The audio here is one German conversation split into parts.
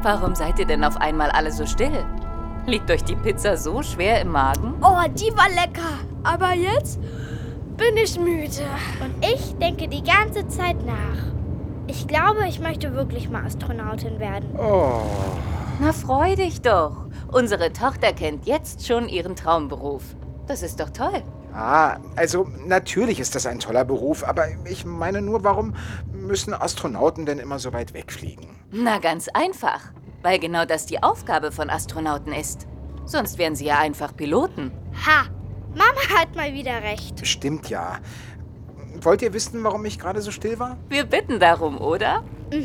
Warum seid ihr denn auf einmal alle so still? Liegt euch die Pizza so schwer im Magen? Oh, die war lecker. Aber jetzt bin ich müde. Und ich denke die ganze Zeit nach. Ich glaube, ich möchte wirklich mal Astronautin werden. Oh. Na, freu dich doch. Unsere Tochter kennt jetzt schon ihren Traumberuf. Das ist doch toll. Ah, also natürlich ist das ein toller Beruf, aber ich meine nur, warum müssen Astronauten denn immer so weit wegfliegen? Na, ganz einfach. Weil genau das die Aufgabe von Astronauten ist. Sonst wären sie ja einfach Piloten. Ha! Mama hat mal wieder recht. Stimmt ja. Wollt ihr wissen, warum ich gerade so still war? Wir bitten darum, oder?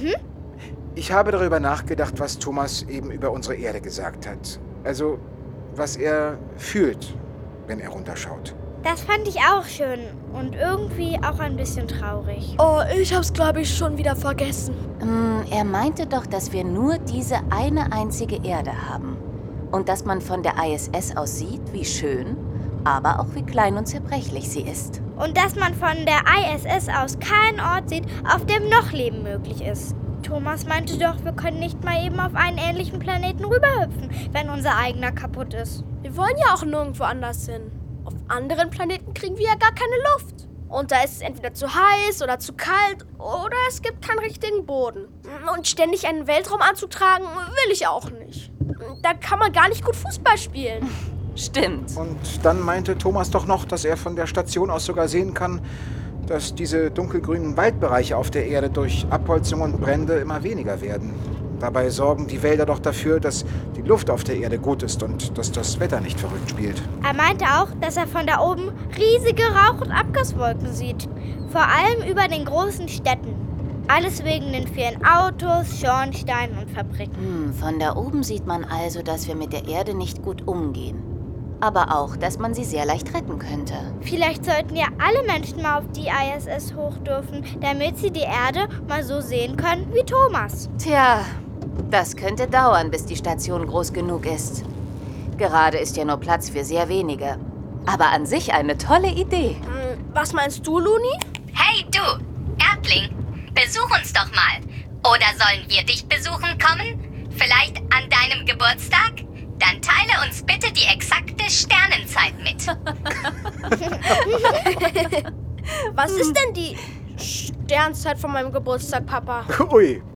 Ich habe darüber nachgedacht, was Thomas eben über unsere Erde gesagt hat. Also, was er fühlt, wenn er runterschaut. Das fand ich auch schön und irgendwie auch ein bisschen traurig. Oh, ich hab's, glaube ich, schon wieder vergessen. Er meinte doch, dass wir nur diese eine einzige Erde haben. Und dass man von der ISS aus sieht, wie schön, aber auch wie klein und zerbrechlich sie ist. Und dass man von der ISS aus keinen Ort sieht, auf dem noch Leben möglich ist. Thomas meinte doch, wir können nicht mal eben auf einen ähnlichen Planeten rüberhüpfen, wenn unser eigener kaputt ist. Wir wollen ja auch nirgendwo anders hin. Auf anderen Planeten kriegen wir ja gar keine Luft. Und da ist es entweder zu heiß oder zu kalt oder es gibt keinen richtigen Boden. Und ständig einen Weltraumanzug tragen will ich auch nicht. Da kann man gar nicht gut Fußball spielen. Stimmt. Und dann meinte Thomas doch noch, dass er von der Station aus sogar sehen kann, dass diese dunkelgrünen Waldbereiche auf der Erde durch Abholzung und Brände immer weniger werden. Dabei sorgen die Wälder doch dafür, dass die Luft auf der Erde gut ist und dass das Wetter nicht verrückt spielt. Er meinte auch, dass er von da oben riesige Rauch- und Abgaswolken sieht. Vor allem über den großen Städten. Alles wegen den vielen Autos, Schornsteinen und Fabriken. Von da oben sieht man also, dass wir mit der Erde nicht gut umgehen. Aber auch, dass man sie sehr leicht retten könnte. Vielleicht sollten ja alle Menschen mal auf die ISS hoch dürfen, damit sie die Erde mal so sehen können wie Thomas. Tja, das könnte dauern, bis die Station groß genug ist. Gerade ist ja nur Platz für sehr wenige. Aber an sich eine tolle Idee. Was meinst du, Luni? Hey du, Erdling, besuch uns doch mal. Oder sollen wir dich besuchen kommen? Vielleicht an deinem Geburtstag? Dann teile uns bitte die exakte Sternenzeit mit. Was ist denn die Sternzeit von meinem Geburtstag, Papa? Ui,